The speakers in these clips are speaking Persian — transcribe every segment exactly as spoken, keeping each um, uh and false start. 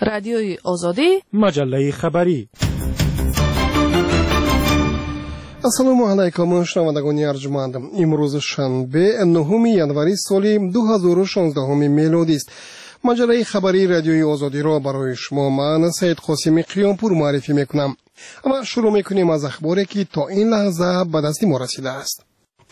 رادیوی آزادی، مجله خبری. السلام علیکم شنوندگان ارجمند. امروز شنبه نهم ینوری سال دو هزار و شانزده میلادی است. مجله خبری رادیوی آزادی را برای شما من سید قاسمی قیامپور معرفی میکنم و شروع میکنیم از اخباری که تا این لحظه به دست ما رسیده است.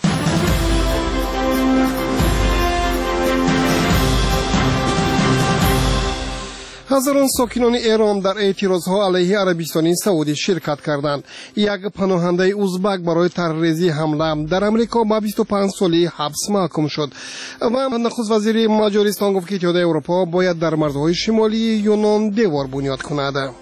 هزاران ساکنان ایران در اعتراضها علیه عربستان سعودی شرکت کردند. یک پناهنده ازبک برای تروریزی حمله در امریکا با بیست و پنج سالی حبس محکوم شد و نخست وزیر مجارستان گفت که اتحادیه اروپا باید در مرزهای شمالی یونان دیوار بنیاد کند.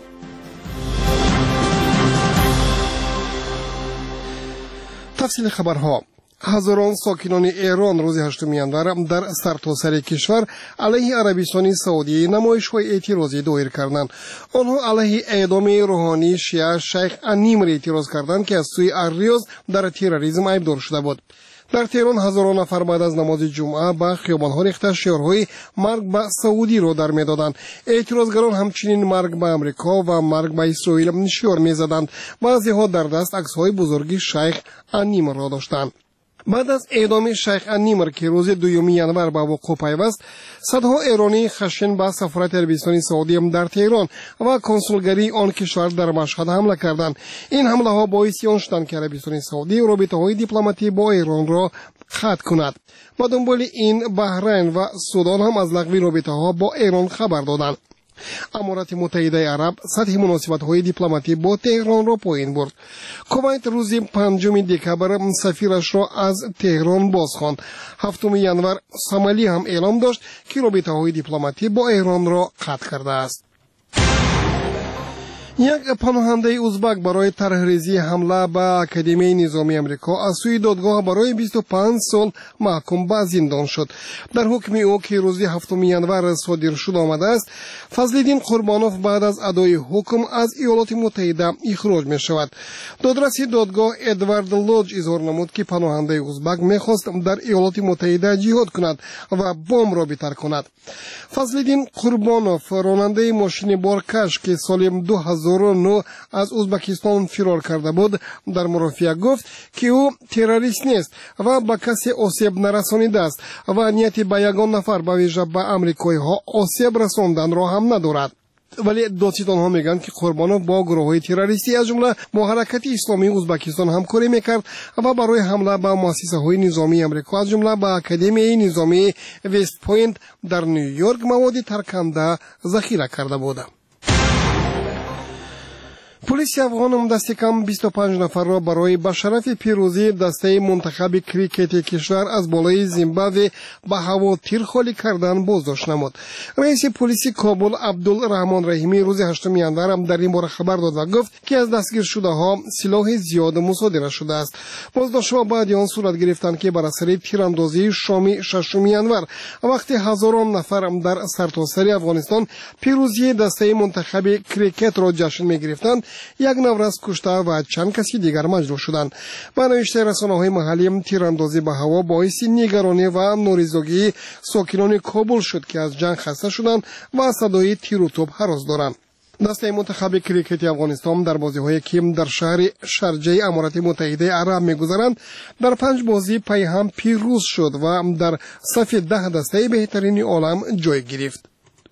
تفصیل خبرها. هزاران ساکنان ایران روز هشتم ینور در سرتاسر کشور علیه عربستان سعودی نمایش‌های اعتراضی دایر کردند. آنها علیه اعدام روحانی شیعه شیخ انیمر اعتراض کردند که از سوی الریاض در تروریسم ایبدار شده بود. در تهران هزاران نفر بعد از نماز جمعه به خیابان‌ها ریخته شعارهای مرگ به سعودی را در می‌دادند. اعتراضگران همچنین مرگ به امریکا و مرگ به اسرائیل شعار می‌زدند. بعضی‌ها در دست عکس‌های بزرگی شیخ انیمر را داشتند. بعد از اعدام شیخ انیمر که روز دوم ینور به وقوع پیوست، صدها ایرانی خشن به سفارت عربستان سعودی در تهران و کنسولگری آن کشور در مشهد حمله کردند. این حمله ها باعث آن شدند که عربستان سعودی رابطه های دیپلماتی با ایران را قطع کند. با دنبال این بحرین و سودان هم از لغو رابطه ها با ایران خبر دادند. امارات متحده عرب سطح مناسبت‌های دیپلماتی با تهران را پایین برد. کویت روز پنجم دکبر سفیرش را از تهران بازخواند. هفتم ینور سومالی هم اعلام داشت که رابطه‌های دیپلماتی با ایران را قطع کرده است. یک پناهنده ازبک برای طرحریزی حمله به اکادمی نظامی امریکا از سوی دادگاه برای بیست و پنج سال محکوم به زندان شد. در حکم او که روز هفتم ینور صادر شد آمده است، فضلالدین قربانوف بعد از ادای حکم از ایالات متحده اخراج می شود. دادرسی دادگاه ادوارد لوج اظهار نمود که پناهنده ازبک میخواست در ایالات متحده جهاد کند و بمب را بتر کند. فضلالدین قربانوف راننده ماشین بارکش که سال دو هزار و نه از ازبکستان فرار کرده بود در مرافعه گفت که او تروریست نیست و به کسی آسیب نرسانیده است و نیتی به یگان نفر به ویژه به امریکایی ها آسیب رساندن را هم ندارد. ولی دادستان ها میگن که قربانوف با گروه های تروریستی از جمله با حرکت اسلامی ازبکستان همکاری میکرد و برای حمله به مؤسسه های نظامی امریکا از جمله به اکادمی نظامی وست پوینت در نیویورک مواد ترکنده ذخیره کرده بود. پلیس افغان دست کم بیست و پنج نفر را برای به شرف پیروزی دسته منتخب کریکت کشور از بالای زیمبابوه به هوا تیر خالی کردن بازداشت نمود. رئیس پلیس کابل عبدالرحمن رحیمی روز هشتم ینور در این باره خبر داد و گفت که از دستگیر شده ها سلاح زیاد مصادره شده است. بازداشت ها بعد آن صورت گرفتند که بر اثر تیراندازی شام ششم ینور وقتی هزاران نفر در سرتاسر افغانستان پیروزی دسته منتخب کریکت را جشن می‌گرفتند، یک نفر کشته و چند کسی دیگر مجروح شدند. با نوشته رسانه‌های محلی، تیراندازی به هوا باعث نگرانی و نارضایتی ساکنان کابل شد که از جنگ خسته شدند و صدای تیر و توپ هراس دارند. دسته منتخب کریکت افغانستان در بازی‌های که در شهر شارجه امارات متحده عرب می‌گذرند در پنج بازی پی هم پیروز شد و در صف ده دسته بهترین عالم جای گرفت.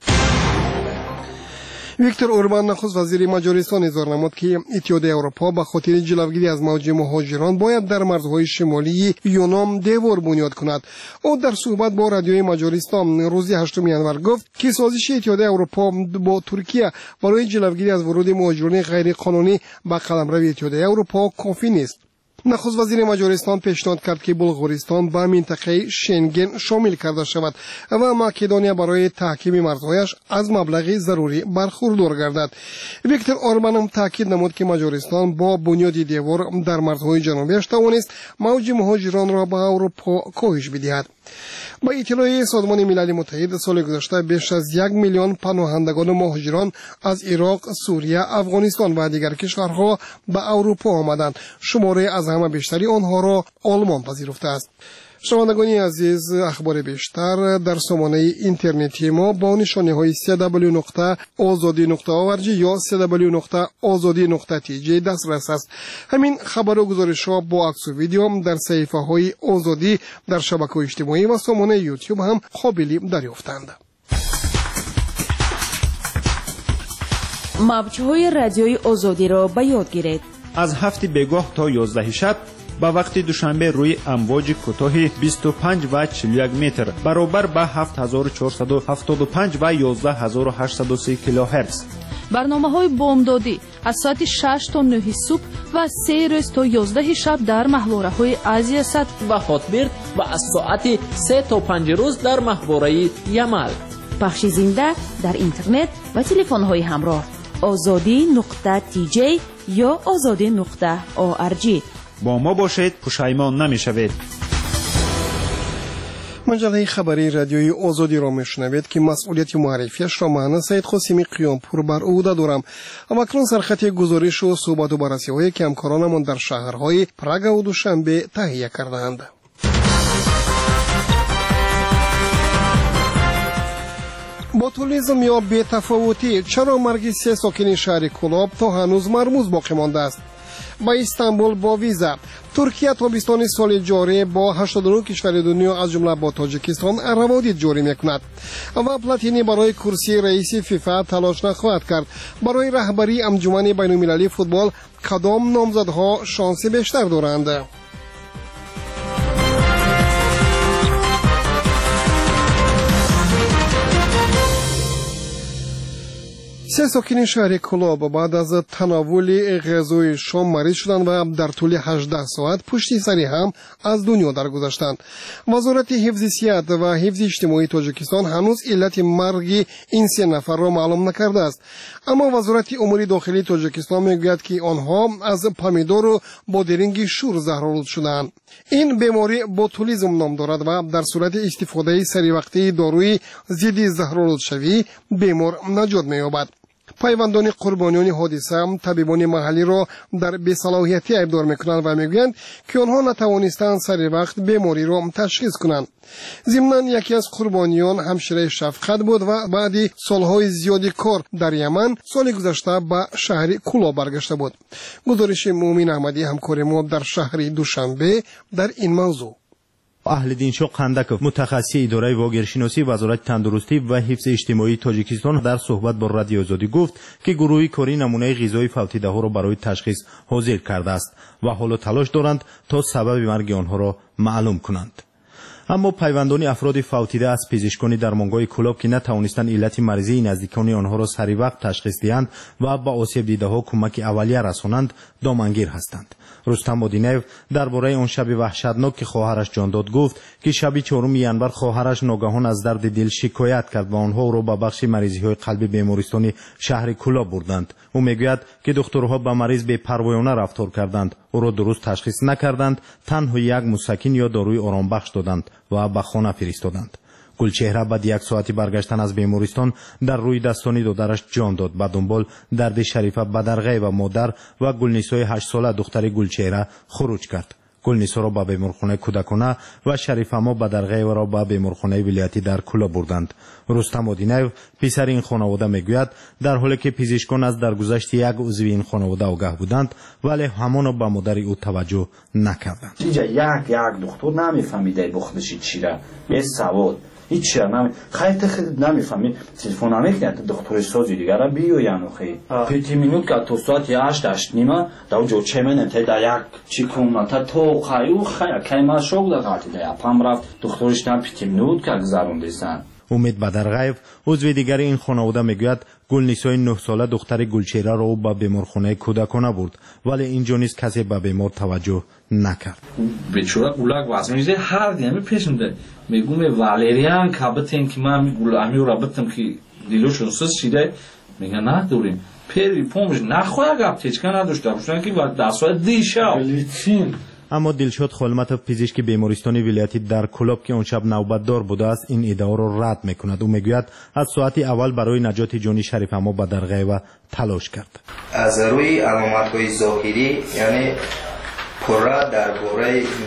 ویکتور اوربان نخست وزیر مجارستان اظهار نمود که اتحادیه اروپا به خاطر جلوگیری از موج مهاجران باید در مرزهای شمالی یونان دیوار بنیاد کند. او در صحبت با رادیوی مجارستان روز هشتم ینور گفت که سازش اتحادیه اروپا با ترکیه برای جلوگیری از ورود مهاجران غیر قانونی به قلمرو اتحادیه اروپا کافی نیست. نخست وزیر مجارستان پیشنهاد کرد که بلغارستان به منطقه شنگن شامل کرده شود و مقدونیه برای تحکیم مرزهایش از مبلغ ضروری برخوردار گردد. ویکتور اوربان هم تاکید نمود که مجارستان با بنیاد دیوار در مرزهای جنوبیش توانست موج مهاجران را به اروپا کاهش بدهد. با اطلاع سازمان ملل متحد سال گذشته بیش از یک میلیون پناهندگان و مهاجران از عراق، سوریه، افغانستان و دیگر کشورها به اروپا آمدند. شماره از همه بیشتری آنها را آلمان پذیرفته است. شنوندگان عزیز، اخبار بیشتر در سامانه اینترنتی ما با نشانی های سی دبلیو نقطه آزادی نقطه آورجی یا سی دبلیو نقطه آزادی نقطه تی جی دسترس است. همین خبر و گزارش ها با عکس و ویدیو در صفحه های آزادی در شبکه اجتماعی و سامانه یوتیوب هم قابل دریافتند. موج‌های رادیوی آزادی را به یاد گیرید. از هفت بگاه تا یازده شب با وقت دوشنبه روی امواج کوتاه بیست و پنج و چهل و یک متر برابر با هفت هزار و چهارصد و هفتاد و پنج و یازده هزار و هشتصد و سی کیلوهرتز. برنامه‌های بامدادی از ساعت شش تا نه صبح و سه روز تا یازده شب در محوره‌های آسیا صد و هاتبرد و از ساعت سه تا پنج روز در محوره یمل. پخش زنده در اینترنت و تلفن‌های همراه آزادی نقطه تی جی یا آزادی نقطه او ار جی. با ما باشید، پشیمان نمی‌شوید. مجله خبری رادیوی آزادی را میشنوید که مسئولیت معرفیش را من سید قاسمی قیامپور بر عهده دارم. اما اکنون سرخط گزارش و صحبت و بررسی‌های که همکارانمان در شهرهای پراگ و دوشنبه تهیه کردند. بوتولیسم یا بی‌تفاوتی، چرا مرگ سه ساکن شهر کلاب تا هنوز مرموز باقی مانده است؟ با استانبول با ویزا، ترکیه تابستان سال جاری با هشتاد و نه کشور دنیا از جمله با تاجیکستان روابط جاری میکند و پلاتینی برای کرسی رئیس فیفا تلاش نخواهد کرد. برای رهبری انجمن بین‌المللی فوتبال کدام نامزدها شانس بیشتر دارند؟ سه ساکن شهر کلاب بعد از تناول غذای شام مریض شدند و در طول هجده ساعت پشت سر هم از دنیا درگذشتند. وزارت حفظ صحت و حفظ اجتماعی تاجیکستان هنوز علت مرگ این سه نفر را معلوم نکرده است، اما وزارت امور داخلی تاجیکستان میگوید که آنها از پامیدور و بادرنگ شور زهرآلود شدند. این بیماری بوتولیسم نام دارد و در صورت استفاده سریع داروی ضد زهرآلود شوی بیمار نجات می‌یابد. پیوندان قربانیان حادثه هم طبیبان محلی را در بی‌صلاحیتی ایبدار میکنند و میگویند که آنها نتوانستند سر وقت بیماری را تشخیص کنند. ضمناً یکی از قربانیان همشیره شفقت بود و بعد سالهای زیادی کار در یمن سال گذشته به شهر کولا برگشته بود. گزارش مومن احمدی همکار ما در شهر دوشنبه در این موضوع. اهلدین شاه قندکov متخصص اداره واگیرشناسی وزارت تندرستی و حفظ اجتماعی تاجیکستان در صحبت با رادیو آزادی گفت که گروه کاری نمونه غذای فوتیده ها را برای تشخیص حاضر کرده است و حالا تلاش دارند تا سبب مرگ آنها را معلوم کنند. اما پیوندان افراد فوتیده از پزشکان درمانگاه کلاب که نتوانستند علت مریضی نزدیکان آنها را سری وقت تشخیص دهند و با آسیب دیده ها کمک اولیه رسانند دامنگیر هستند. رستم مدینیو درباره آن شب وحشتناک که خواهرش جان داد گفت که شب چهارم ینور خواهرش ناگهان از درد دل شکایت کرد و آنها را به بخش مریضی های قلبی بیمارستان شهر کلاب بردند. او میگوید که دکترها با مریض بی‌پروایانه رفتار کردند، او را درست تشخیص نکردند، تنها یک مسکن یا داروی آرام بخش دادند و به خانه فرستادند. گلچهره بعد یک ساعتی برگشتن از بیمارستان در روی دستانی دادرش جان داد. به دنبال درد شریفه بدرغه و مادر و گلنیسای هشت ساله دختر گلچهره خروج کرد. گلنیسا را به بیمارخانه کودکانه و شریفه بدرغه را به بیمارخانه ولایتی در کولا بردند. رستم مدینیو پسر این خانواده میگوید در حالی که پزشکان از درگذشت یک عضو این خانواده آگاه بودند ولی همان به مادر او توجه نکردند. اینجا یک یک دکتر نمیفهمیده بخودش چی را یه سواد هیچ نمی خیلی خیلی نمیفهمی تلفن نمیکنه دکتر سازی دیگه را بیو یانو خیلی پیتی مینوت که تو ساعت هشت هشت نیمه در جو چه منه تا در یک چی کنم تا تو خیلی خیلی که ما شو بوده قاطی در پام رفت دکترش نم پیتی مینوت که گذروندیستن. امید بدرغیف عضو دیگر این خانواده میگوید گلنیسای نه ساله دختر گلچهره را به بیمارخانه کودکانه برد ولی اینجا نیز کسی به بیمار توجه نکرد. بیچاره گولک واسه هر دیگه پیشنده میگم والریان کابتن که ما گولامی را بتم که دیلوشون سوسیده میگن نه دوریم پری پومش نخواه گپ تیچکا نداشته باشن که دستای دیشه بلیتین. اما دلشاد خالمتوف پزشک بیمارستان ولایتی در کلاب که اون شب نوبتدار بوده است این ادعا را رد میکند. او میگوید از ساعت اول برای نجات جان شریف اما به درغه و تلاش کرد. از روی علامت‌های ظاهری یعنی پره درباره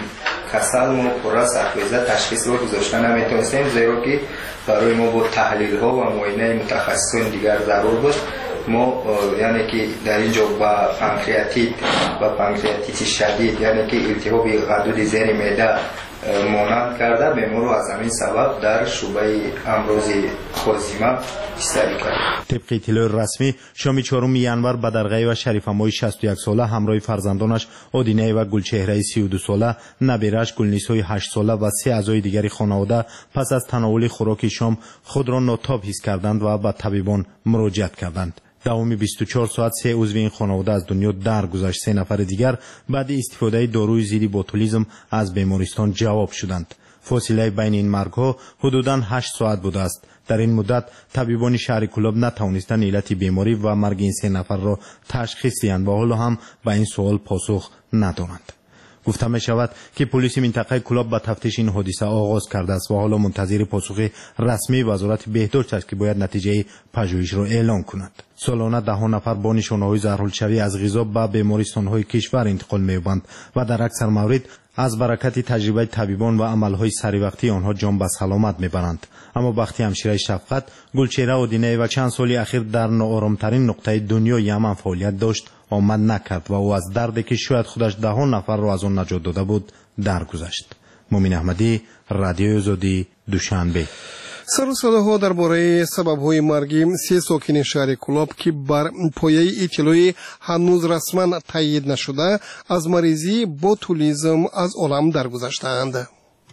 کسل ما پورا سرخویزه تشخیص رو گذاشته نمیتونستیم، زیرا که برای ما با تحلیل ها و معاینه متخصصین دیگر ضرور بود. ما یعنی که در اینجا با پانکریاتیت و پانکریاتیت شدید یعنی که التهاب غدود زیر معده مانند کرده، بیمار رو از همین سبب در شعبه امراض خازیمه استری کرد. طبق اطلاع رسمی شام چهارم ینور بدرغی و شریف امای شصت و یک ساله همراه فرزندانش آدینه و گلچهره سی و دو ساله، نبیرش گلنیسای هشت ساله و سه اعضای دیگری خانواده پس از تناول خوراک شام خود را ناتاب حس کردند و به طبیبان مراجعت کردند. دوامی بیست و چهار ساعت سه عضو این خانواده از دنیا درگذشت. سه نفر دیگر بعد استفاده داروی ضد بوتولیسم از بیمارستان جواب شدند. فاصله بین این مرگ‌ها حدوداً هشت ساعت بوده است. در این مدت طبیبان شهر کلاب نتوانستند علت بیماری و مرگ این سه نفر را تشخیص دهند و حالا هم به این سوال پاسخ ندارند. گفته می شود که پلیس منطقه کلاب با تفتیش این حادثه آغاز کرده است و حالا منتظر پاسخ رسمی وزارت بهداشت است که باید نتیجه پژوهش را اعلام کند. سالانه ده ها نفر با نشانه‌های زهرالشوی از غذا به بیمارستان‌های کشور انتقال می‌یابند و در اکثر موارد از برکت تجربه طبیبان و عملهای سریوقتی آنها جان به سلامت میبرند. اما وقتی همشیره شفقت گلچهره آدینه و چند سالی اخیر در ناآرامترین نقطه دنیا یمن فعالیت داشت آمد نکرد و او از دردی که شاید خودش ده ها نفر را از آن نجات داده بود درگذشت. مومن احمدی، رادیوی آزادی، دوشنبه. سر و صداها درباره سبب‌های مرگ سه ساکن شهر کلاب که بر پایه اطلاعی هنوز رسما تایید نشده از مریضی بوتولیسم از عالم درگذشتند.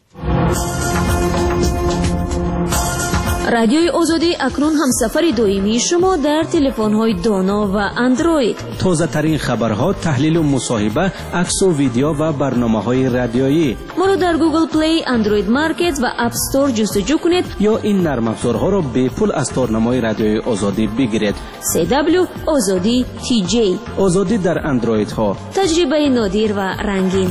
رادیوی آزادی اکنون هم سفر دائمی شما در تلفن‌های دانا و اندروید. تازه ترین خبرها، تحلیل و مصاحبه، عکس و ویدیو و برنامه‌های رادیویی. ما را در گوگل پلی، اندروید مارکت و اپ استور جستجو کنید یا این نرم افزارها را به پول از تارنمای رادیوی آزادی بگیرید. سی دبلیو آزادی تی جی. آزادی در اندروید ها. تجربه نادر و رنگین.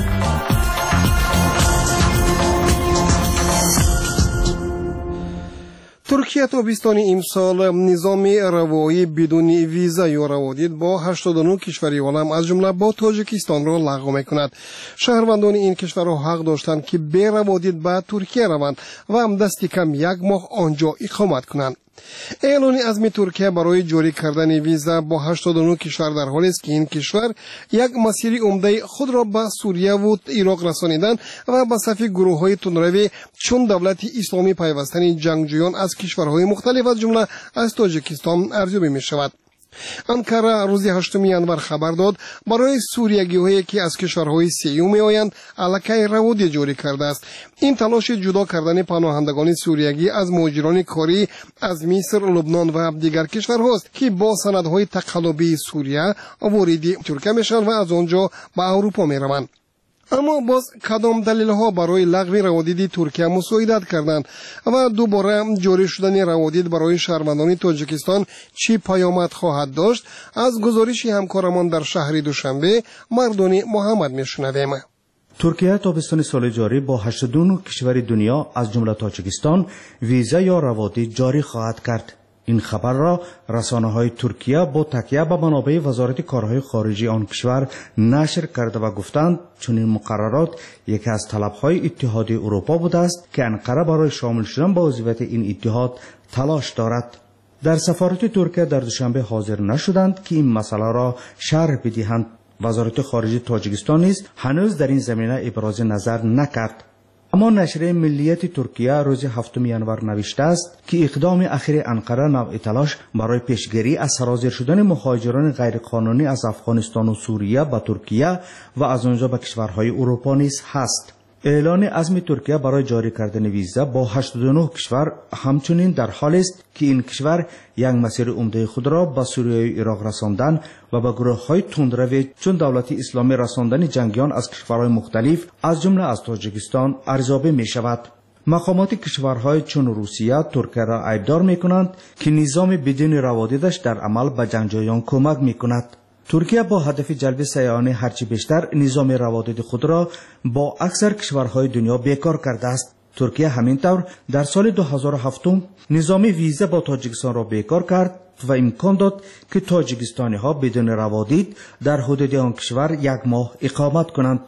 ترکیه تابستان امسال نظام روایی بدون ویزا یا روادید با هشتاد و نه کشوری عالم از جمله با تاجیکستان را لغو میکند. شهروندان این کشورها حق داشتند که به روادید به ترکیه روند و هم دست کم یک ماه آنجا اقامت کنند. اعلان عزم ترکیه برای جاری کردن ویزا با هشتاد و نه کشور در حالی است که این کشور یک مسیر عمده خود را به سوریه و عراق رسانیدن و به صف گروه‌های تندروی چون دولت اسلامی پیوستن جنگجویان از کشورهای مختلف از جمله از تاجیکستان ارزیابی می‌شود. انکارا روز هشتم ینور خبر داد برای سوریگی‌هایی که از کشورهای سیوم می‌آیند علاقه روادی جاری کرده است. این تلاش جدا کردن پناهندگان سوریگی از مهاجران کاری از مصر، لبنان و دیگر کشورهاست که با سندهای تقلبی سوریه وارد ترکیه میشوند و از آنجا به اروپا میروند. اما باز کدام دلیل ها برای لغو روادید ترکیه مساعدت کردند و دوباره جاری شدن روادید برای شهروندان تاجیکستان چی پیامد خواهد داشت؟ از گزارش همکارمان در شهر دوشنبه مردان محمد میشنویم. ترکیه تابستان سال جاری با هشتاد و نه کشور دنیا از جمله تاجیکستان ویزا یا روادید جاری خواهد کرد. این خبر را رسانه‌های ترکیه با تکیه به منابع وزارت کارهای خارجی آن کشور نشر کرده و گفتند چون این مقررات یکی از طلب‌های اتحاد اروپا بوده است که انقره برای شامل شدن به عضویت این اتحاد تلاش دارد. در سفارت ترکیه در دوشنبه حاضر نشدند که این مسئله را شرح بدهند. وزارت خارجه تاجیکستان نیز هنوز در این زمینه ابراز نظر نکرد. اما نشریه ملیت ترکیه روز هفتم ینور نوشته است که اقدام اخیر انقره نوع تلاش برای پیشگیری از سرازیر شدن مهاجران غیرقانونی از افغانستان و سوریه به ترکیه و از آنجا به کشورهای اروپا نیز هست. اعلان عزم ترکیه برای جاری کردن ویزا با هشتاد و نه کشور همچنین در حال است که این کشور یک مسیر عمده خود را به سوریه و عراق رساندن و به گروه‌های تندروی چون دولت اسلامی رساندن جنگیان از کشورهای مختلف از جمله از تاجیکستان ارزیابی می شود. مقامات کشورهای چون روسیه ترکیه را عیبدار می کنند که نظام بدون روادیدش در عمل به جنگجویان کمک می کند. ترکیه با هدف جلب سیاحان هرچی بیشتر نظام روادید خود را با اکثر کشورهای دنیا بیکار کرده است. ترکیه همینطور در سال دو هزار و هفت نظام ویزا با تاجیکستان را بیکار کرد و امکان داد که تاجیکستانی ها بدون روادید در حدود آن کشور یک ماه اقامت کنند.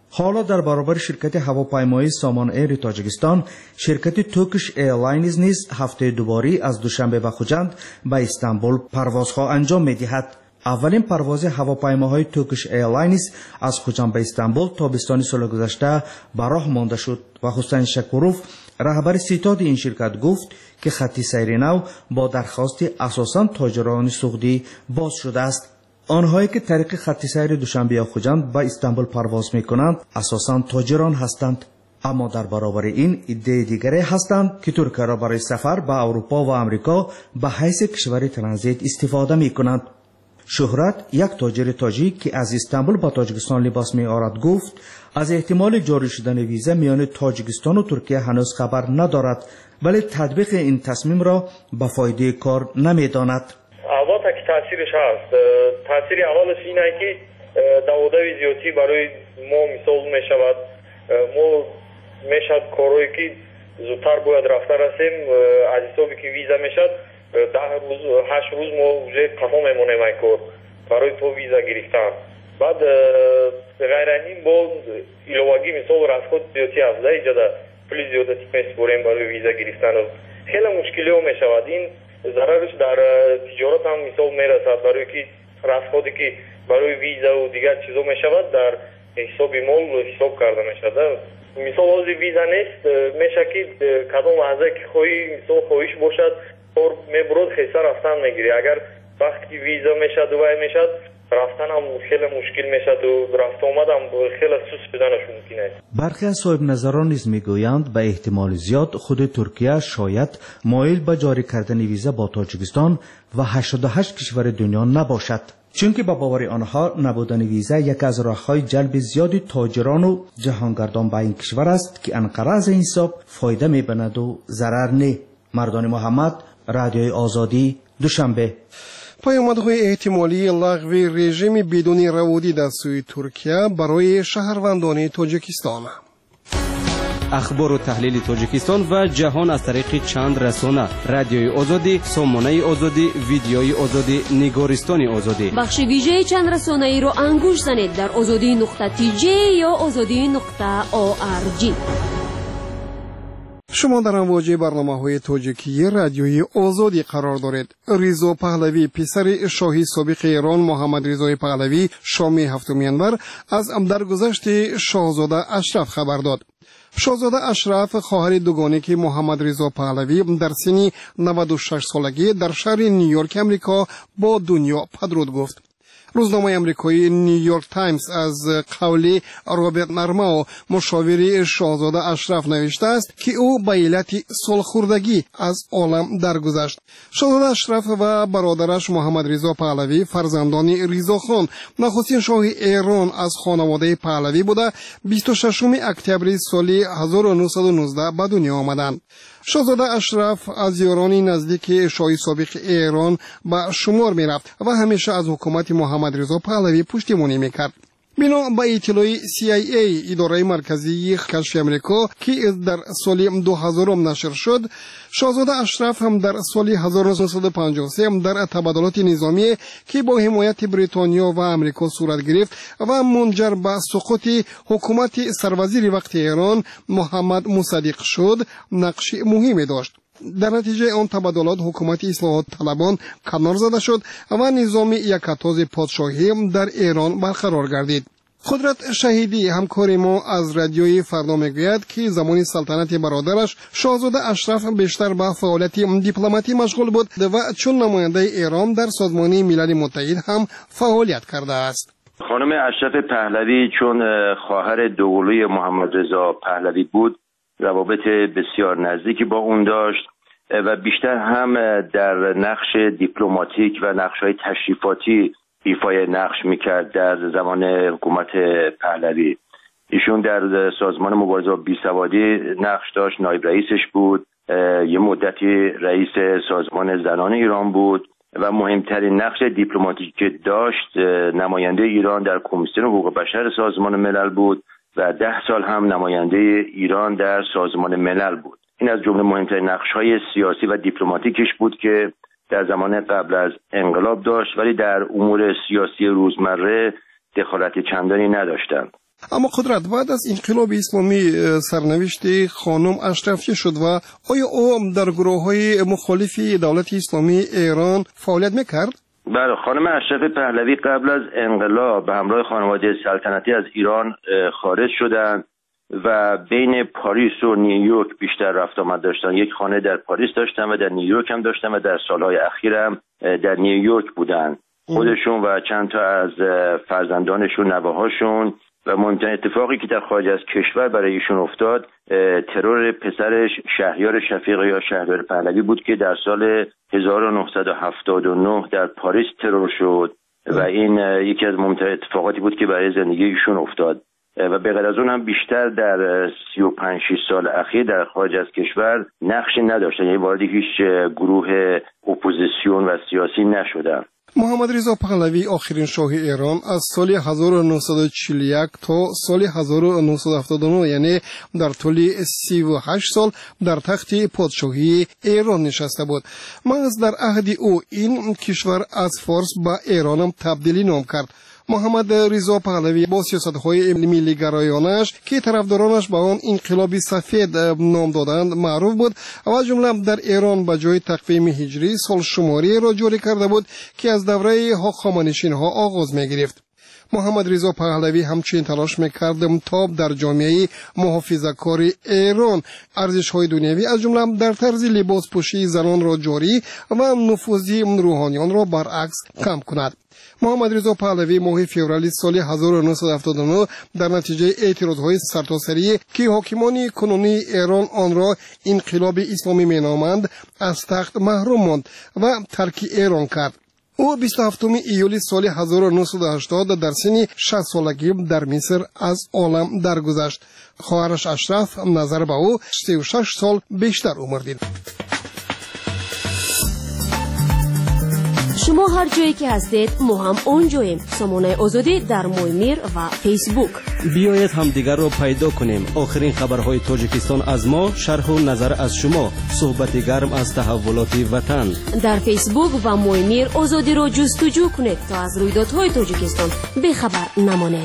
حالا در برابر شرکت هواپیمایی سامان ایر تاجیکستان، شرکت توکش ایرلاینز نیز هفته دوباری از دوشنبه به خوجند به استانبول پروازها انجام می‌دهد. اولین پرواز هواپیماهای توکش ایرلاینز از خوجند به استانبول تابستان سال گذشته به راه مانده شد و حسین شکوروف رهبر ستاد این شرکت گفت که خط سیر نو با درخواست اساساً تاجران سعودی باز شده است. آنهایی که طریق خط سیر دوشنبه یا خوجند به استانبول پرواز می‌کنند اساساً تاجران هستند. اما در برابر این ایده دیگری هستند که ترکیه را برای سفر به اروپا و آمریکا به حیث کشور ترانزیت استفاده می‌کنند. شهرت، یک تاجر تاجیک که از استانبول به تاجیکستان لباس می‌آورد، گفت از احتمال جاری شدن ویزا میان تاجیکستان و ترکیه هنوز خبر ندارد، ولی تطبیق این تصمیم را به فایده کار نمی‌داند. البته که تاثیرش هست. تاثیر اولش اینه که داوده ویزیاتی برای ما مثال میشود. ما میشد کارهایی که زودتر باید رفته رسیم، از حسابی که ویزا میشد ده روز هشت روز ما вже تمام میمونیم این کار برای تو ویزا گرفتن. بعد غیر این با ایلوگی مثال راسخود زیادی هست، اینجا پلیس زیادتی میسپریم برای ویزا گرفتن. خیلی مشکلی هم میشود. این ضررش در تجارت هم مثال میرسد، برای که راسخودی که برای ویزا و دیگر چیزا میشود در حساب مال حساب کرده میشد. مثال از ویزا نیست، میشه که کدام لحظه که خواهی مثال خواهش باشد اور میبرد خیسه رفتن میگیری. اگر وقتی ویزا میشد و وای میشد رفتن هم خیلی مشکل میشد و رفت آمد هم خیلی سوس بدنش ممکن است. برخی از صاحب نظران نیز میگویند به احتمال زیاد خود ترکیه شاید مایل به جاری کردن ویزا با تاجیکستان و هشتاد و هشت کشور دنیا نباشد، چون که با باور آنها نبودن ویزا یک از راههای جلب زیاد تاجران و جهانگردان به این کشور است که انقره از این حساب فایده میبیند و ضرر نه. مردان محمد، رادیوی آزادی، دوشنبه. پیامدهای احتمالی لغو رژیم بدون روادی در سوی ترکیه برای شهروندان تاجیکستان. اخبار و تحلیل تاجیکستان و جهان از طریق چند رسانه: رادیوی آزادی، سامانه آزادی، ویدیوی آزادی، نگارستان آزادی. بخش ویژه چند رسانه ای را انگوش زنید در آزادی نقطه تی جی یا آزادی نقطه او آر جی. شما در امواج برنامه‌های تاجیکی رادیوی آزادی قرار دارید. رضا پهلوی پسر شاهی سابق ایران محمد رضای پهلوی شام هفتم ینور از درگذشت شاهزاده اشرف خبر داد. شاهزاده اشرف خواهر دوگانه که محمد رضا پهلوی در سن نود و شش سالگی در شهر نیویورک امریکا با دنیا پدرود گفت. روزنامه امریکایی نیویورک تایمز از قول رابرت نرماو مشاور شاهزاده اشرف نوشته است که او به علت سالخوردگی از عالم درگذشت. شاهزاده اشرف و برادرش محمد رضا پهلوی فرزندان رضا خان نخستین شاه ایران از خانواده پهلوی بوده بیست و ششم اکتبر سال هزار و نهصد و نوزده به دنیا آمدند. شاهزاده اشرف از یاران نزدیک شاه سابق ایران به شمار می رفت و همیشه از حکومت محمد رضا پهلوی پشتیبانی می کرد. بنا به اطلاع سی آی ای اداره مرکزی کشف امریکا که در سال دو هزار نشر شد، شاهزاده اشرف هم در سال هزار و نهصد و پنجاه و سه در تبادلات نظامی که با حمایت بریتانیا و امریکا صورت گرفت و منجر به سقوط حکومت سروزیر وقت ایران محمد مصدق شد نقش مهمی داشت. در نتیجه آن تبادلات حکومت اصلاحات طلبان کنار زده شد و نظام یکتاز پادشاهی در ایران برقرار گردید. قدرت شهیدی همکار ما از رادیوی فردا میگوید که زمان سلطنت برادرش شاهزاده اشرف بیشتر به فعالیت دیپلماتی مشغول بود و چون نماینده ایران در سازمان ملل متحد هم فعالیت کرده است. خانم اشرف پهلوی چون خواهر دوقلوی محمد رضا پهلوی بود، روابط بسیار نزدیکی با اون داشت و بیشتر هم در نقش دیپلماتیک و نقش‌های تشریفاتی ایفای نقش میکرد. در زمان حکومت پهلوی ایشون در سازمان مبارزه با بیسوادی نقش داشت، نایب رئیسش بود، یه مدتی رئیس سازمان زنان ایران بود و مهمترین نقش دیپلماتیکی که داشت نماینده ایران در کمیسیون حقوق بشر سازمان ملل بود و ده سال هم نماینده ایران در سازمان ملل بود. این از جمله مهمترین نقش‌های سیاسی و دیپلماتیکش بود که در زمان قبل از انقلاب داشت، ولی در امور سیاسی روزمره دخالت چندانی نداشتند. اما قدرت بعد از انقلاب اسلامی سرنوشت خانم اشرفی شد و آیا او در گروه های مخالف دولت اسلامی ایران فعالیت میکرد؟ بله، خانم اشرف پهلوی قبل از انقلاب به همراه خانواده سلطنتی از ایران خارج شدند و بین پاریس و نیویورک بیشتر رفت آمد داشتن. یک خانه در پاریس داشتن و در نیویورک هم داشتن و در سالهای اخیر هم در نیویورک بودن. خودشون و چند تا از فرزندانشون، نوه‌هاشون. و مهمترین اتفاقی که در خارج از کشور برای ایشون افتاد ترور پسرش شهریار شفیق یا شهریار پهلوی بود که در سال هزار و نهصد و هفتاد و نه در پاریس ترور شد و این یکی از مهمترین اتفاقاتی بود که برای زندگی ایشون افتاد. و به غیر از اون هم بیشتر در سی و پنج سال اخیر در خارج از کشور نقشی نداشتن، یعنی وارد هیچ گروه اپوزیسیون و سیاسی نشدن. محمد رضا پهلوی آخرین شاه ایران از سال هزار و نهصد و چهل و یک تا سال هزار و نهصد و هفتاد و نه، یعنی در طول سی و هشت سال در تخت پادشاهی ایران نشسته بود. محض در عهد او این کشور از فارس به ایران هم تبدیلی نام کرد. محمد رضا پهلوی با سیاست‌های ملی گرایانش که طرفدارانش به آن انقلاب سفید نام دادند معروف بود و جمله در ایران به جای تقویم هجری سال شماری را جاری کرده بود که از دوره هخامنشی‌ها آغاز می‌گرفت. محمد رضا پهلوی همچنین تلاش می‌کرد تا در جامعه محافظه‌کار ایران ارزش‌های دنیوی از جمله در طرز لباس پوشی زنان را جاری و نفوذ روحانیان را برعکس کم کند. محمد رضا پهلوی ماه فوریه سال هزار و نهصد و هفتاد و نه در نتیجه اعتراضهای سرتاسری که حاکمان کنونی ایران آن را انقلاب اسلامی مینامند از تخت محروم ماند و ترک ایران کرد. او بیست و هفتم ایول سال هزار و نهصد و هشتاد در سن شصت سالگی در مصر از عالم درگذشت. خواهرش اشرف نظر به او سی و شش سال بیشتر عمر دید. شما هر جایی که هستید ما هم اونجاییم. سامانه آزادی در مویمیر و فیسبوک. بیایید هم دیگر رو پیدا کنیم. آخرین خبرهای تاجیکستان از ما، شرح و نظر از شما، صحبت گرم از تحولات وطن. در فیسبوک و مویمیر آزادی رو جستجو کنید تا از رویدادهای تاجیکستان بخبر نمانید.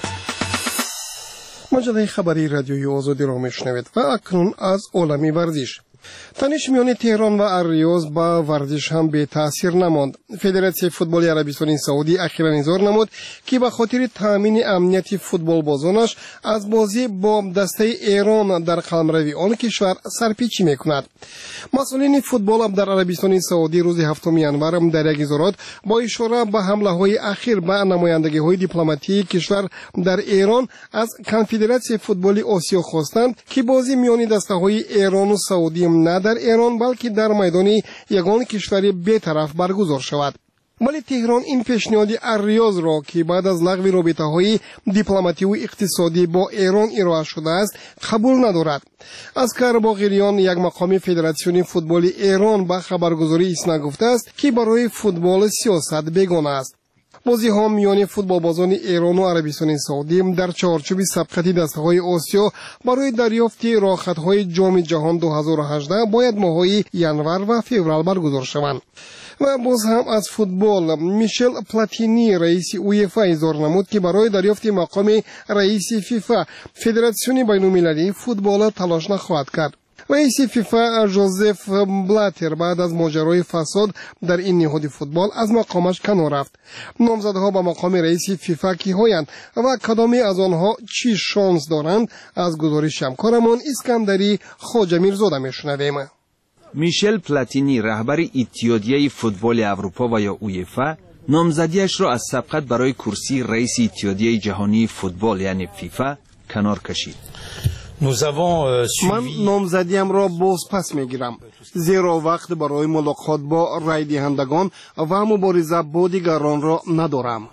مجله خبری رادیوی آزادی را میشنوید و اکنون از عالمی ورزش. تنش میان تهران و الریاض با ورزش هم به تاثیر نماند. فدراسیون فوتبال عربستان سعودی اخیراً اظهار نمود که به خاطر تامین امنیت فوتبال بازانش از بازی با دسته ایران در قلمروی آن کشور سرپیچی میکند. مسئولین فوتبال در عربستان سعودی روز هفتم ژانویه در یک اظهارات با اشاره به حمله های اخیر به نمایندگی های دیپلماتیک کشور در ایران از کنفدراسیون فوتبال آسیا خواستند که بازی میان دسته های ایران و سعودی نه در ایران بلکه در میدان یگان کشور بی‌طرف برگزار شود. ولی تهران این پیشنهاد الریاض را که بعد از لغو رابطه‌های دیپلماتیک و اقتصادی با ایران ارائه شده است قبول ندارد. اسکر باقریان یک مقام فدراسیون فوتبال ایران به خبرگزاری اسنا گفته است که برای فوتبال سیاست بیگانه است. بازی ها میان فوتبال بازان ایران و عربستان سعودی در چارچوب سبقت دسته‌های آسیا برای دریافت راه‌خط‌های جام جهان دو هزار و هجده باید ماه‌های ژانویه و فوریه برگزار شوند. و باز هم از فوتبال میشل پلاتینی رئیس اویفا اظهار نمود که برای دریافت مقام رئیس فیفا فدراسیون بین‌المللی فوتبال تلاش نخواهد کرد. رئیس فیفا جوزف بلاتر بعد از ماجرای فساد در این نهاد فوتبال از مقامش کنار رفت. نامزدها به مقام رئیس فیفا کی‌هایند و کدامی از آنها چی شانس دارند؟ از گزارش همکارمان اسکندری خواجه میرزاده میشنویم. میشل پلاتینی رهبر اتحادیه فوتبال اروپا و یا اویفا نامزدیش را از سبقت برای کرسی رئیس اتحادیه جهانی فوتبال یعنی فیفا کنار کشید. من نامزدیم را باز پس میگیرم زیرا وقت برای ملاقات با رای دهندگان و مبارزه با دیگران را ندارم.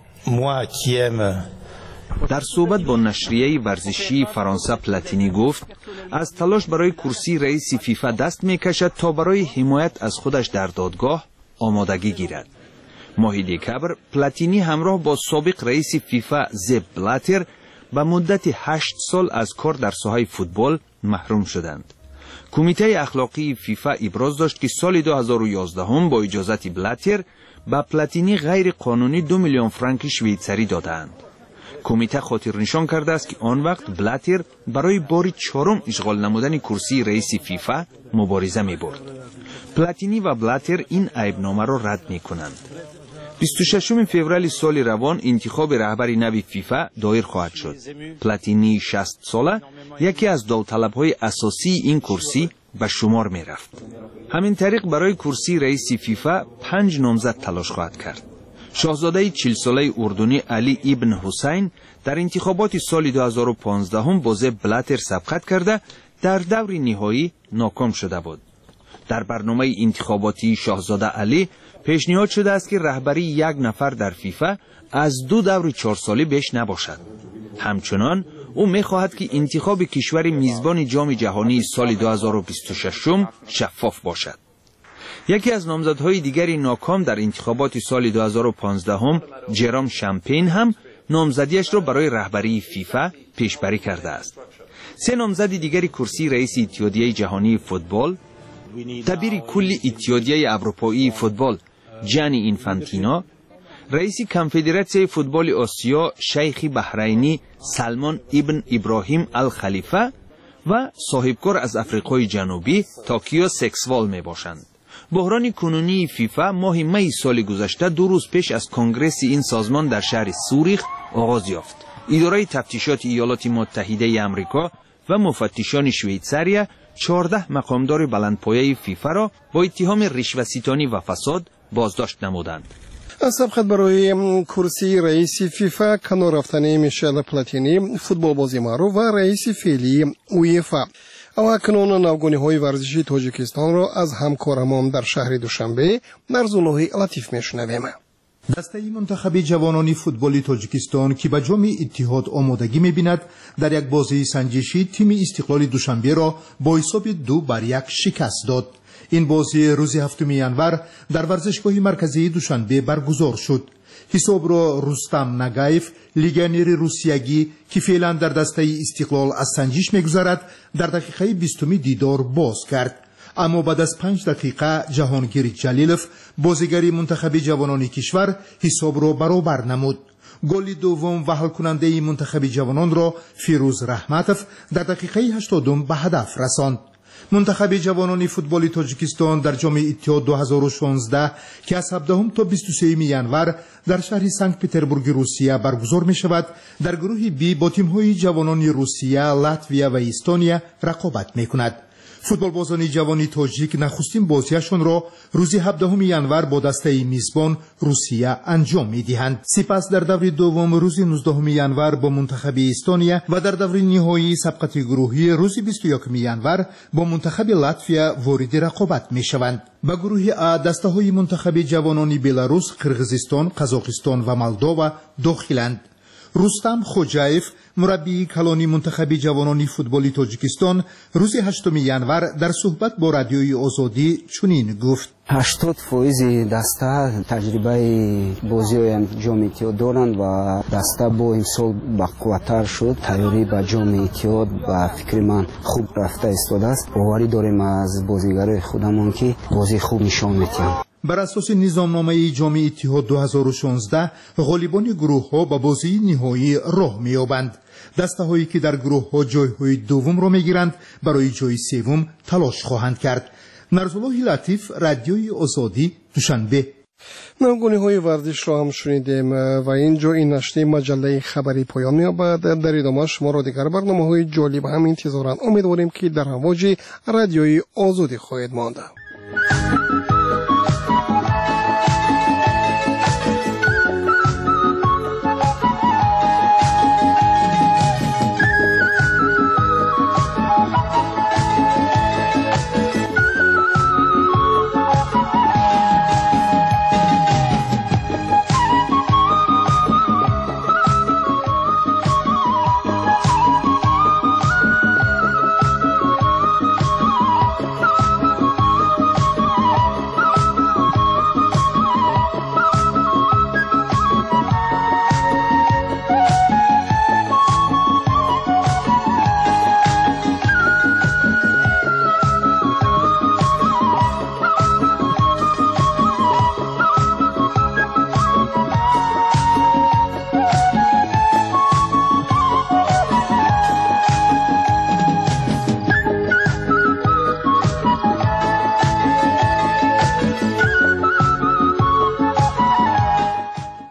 در صحبت با نشریه ورزشی فرانسه پلاتینی گفت از تلاش برای کرسی رئیس فیفا دست میکشد تا برای حمایت از خودش در دادگاه آمادگی گیرد. ماه دکبر پلاتینی همراه با سابق رئیس فیفا زپ بلاتر به مدت هشت سال از کار در ساحه فوتبال محروم شدند. کمیته اخلاقی فیفا ابراز داشت که سال دو هزار و یازده هم با اجازت بلاتر به پلاتینی غیر قانونی دو میلیون فرانک شویتزری دادند. کمیته خاطر نشان کرده است که آن وقت بلاتر برای بار چهارم اشغال نمودن کرسی رئیس فیفا مبارزه می برد. پلاتینی و بلاتر این عیبنامه را رد می کنند. بیست و ششم فوریه سال روان انتخاب رهبری نو فیفا دایر خواهد شد. پلاتینی شصت ساله یکی از داوطلب‌های اساسی این کرسی به شمار می رفت. همین طریق برای کرسی رئیس فیفا پنج نامزد تلاش خواهد کرد. شاهزاده چهل ساله اردنی علی ابن حسین در انتخابات سال دو هزار و پانزده هم با بلاتر سبقت کرده در دور نهایی ناکام شده بود. در برنامه انتخاباتی شاهزاده علی پیشنهاد شده است که رهبری یک نفر در فیفا از دو دور چهار ساله بیش نباشد. همچنان او می‌خواهد که انتخاب کشور میزبان جام جهانی سال دو هزار و بیست و شش شفاف باشد. یکی از نامزدهای دیگری ناکام در انتخابات سال دو هزار و پانزده هم جرام شامپین هم نامزدیش را برای رهبری فیفا پیشبری کرده است. سه نامزد دیگری کرسی رئیس اتحادیه جهانی فوتبال، دبیر کل اتحادیه اروپایی فوتبال جانی اینفانتینو، رئیس کنفدراسیون فوتبال آسیا شیخ بحرینی سلمان ابن ابراهیم الخلیفه و صاحبکار از آفریقای جنوبی تاکیو سکسوال می باشند. بحران کنونی فیفا ماه می سال گذشته دو روز پیش از کنگره این سازمان در شهر سوریخ آغاز یافت. اداره تفتیشات ایالات متحده آمریکا و مفتشان شویتزاریا چهارده مقامدار بلندپایه فیفا را با اتهام رشوه‌ستانی و فساد بازداشت نمودند. سبقت برای کرسی رئیس فیفا کنار رفتن میشل پلاتینی فوتبال بازی معروف و رئیس فعلی اویفا او اکنون نوگانی های ورزشی تاجیکستان را از همکارمان در شهر دوشنبه در زونوی لطیف میشنویم. دسته منتخب جوانان فوتبال تاجیکستان که به جام اتحاد آمادگی می‌بیند در یک بازی سنجشی تیم استقلال دوشنبه را با حساب دو بر یک شکست داد. این بازی روز هفتم ینور در ورزشگاه مرکزی دوشنبه برگزار شد. حساب را رستم نگایف لیگانیر روسیایی که فعلا در دسته استقلال از سنجش می‌گذرد در دقیقه بیستم دیدار باز کرد. اما بعد از پنج دقیقه جهانگیر جلیلوف بازیگر منتخب جوانان کشور حساب را برابر نمود. گل دوم و حل کننده منتخب جوانان را فیروز رحمتوف در دقیقه هشتادم به هدف رساند. منتخب جوانان فوتبال تاجیکستان در جام اتحاد دو هزار و شانزده که از هفدهم تا بیست و سوم ینور در شهر سنت پتربورگ روسیه برگزار می شود در گروه بی با تیم‌های جوانان روسیه، لاتویا و استونیا رقابت می کند. فوتبال بازان جوانی تاجیک نخستین بازیشان را روز هفدهم ینور با دسته میزبان روسیه انجام می‌دهند. سپس در دور دوم روز نوزدهم ینور با منتخب استونیا و در دور نهایی سبقت گروهی روز بیست و یکم ینور با منتخب لاتویا وارد رقابت می‌شوند. با گروه ا دسته‌های منتخب جوانان بلاروس، قرقیزستان، قزاقستان و مولداوا داخلند. رستم خوجایف مربی کلانی منتخب جوانان فوتبال تاجیکستان روز هشتم ینور در صحبت با رادیوی آزادی چنین گفت: هشتاد فیصد دسته تجربه بازی جام اتحاد دارند و دسته با امسال بقوتر شد. تیاری به جام اتحاد و فکر من خوب رفته ایستاده است. باوری داریم از بازیگرای خودمان که بازی خوب نشان میدهند. بر اساس نظامنامه جام اتحاد دو هزار و شانزده غالبان گروه ها به بازی نهایی راه می‌یابند. دسته هایی که در گروه ها جای های دوم را میگیرند برای جای سوم تلاش خواهند کرد. نرزالله لطیف، رادیوی آزادی، دوشنبه. نوگانی های ورزش را هم شنیدیم و اینجا این نشریه مجله خبری پایان می‌یابد. در ادامه شما را دیگر برنامه های جالب هم انتظارند. امیدواریم که در امواج رادیوی آزادی خواهید ماند.